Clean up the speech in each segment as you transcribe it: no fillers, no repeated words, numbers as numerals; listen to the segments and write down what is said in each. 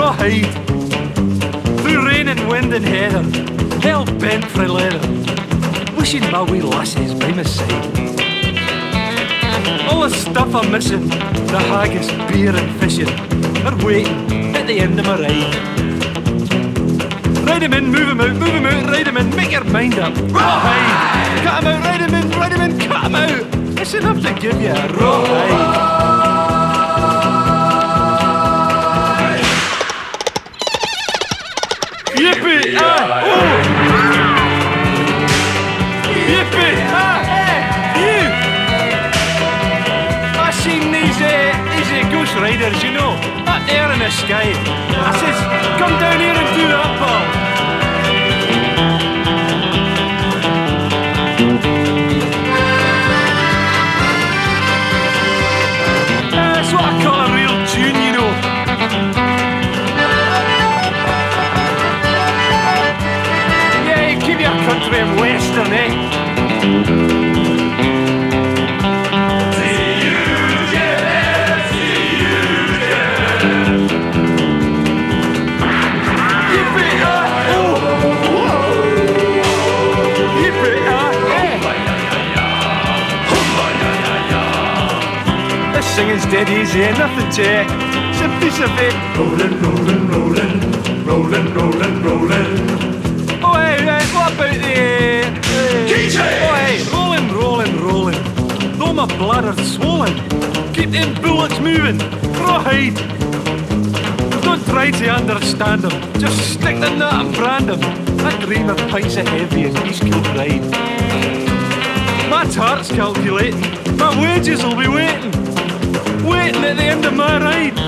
rawhide. Through rain and wind and heather, hell bent for leather, wishing my wee lassie's by my side. All the stuff I'm missing, the haggis, beer and fishing, are waiting at the end of my ride. Ride 'em in, move 'em out, ride 'em in, make your mind up. Rawhide! Cut 'em out, ride 'em in, cut 'em out. It's enough to give you a rawhide. Yippee! Ah! Oh! Yippee! Ah! You! I seen these ghost riders, you know, up there in the sky. I says, come down here and do that, pal. That's what I call a real tune, you know. Keep your country and western, eh? See you, Jimmy, see you, Jimmy. Yippee, ah, oh! Yippee, ah, eh! This singing's dead easy, eh? Nothing to it. It's a piece of it. Rollin', rollin', rollin', rollin', rollin', rollin'. Oh, hey, what about the... Oh, hey, rolling. Though my bladder's swollen, keep them bullets moving. Rawhide. Don't try to understand them. Just stick the nut and brand them. I dream of pints of heavy and East Kilbride. My tart's calculating. My wages will be waiting at the end of my ride.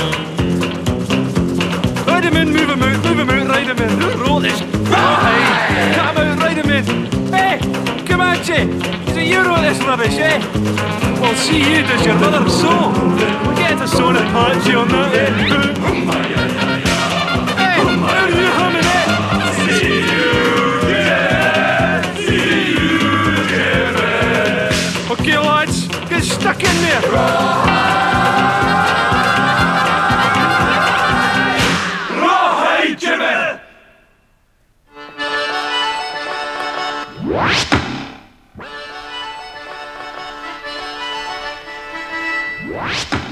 Ride 'em in, move 'em out, ride 'em in. Who wrote this? Rawhide! Cut 'em out, ride 'em in. Hey, Comanche! Is it you wrote this rubbish, eh? Well, see you does your mother sew. We'll get to sewing a patchy on that, eh? Hey, how are you humming it? See you, Jimmy. Okay, lads, get stuck in there. Jimmy!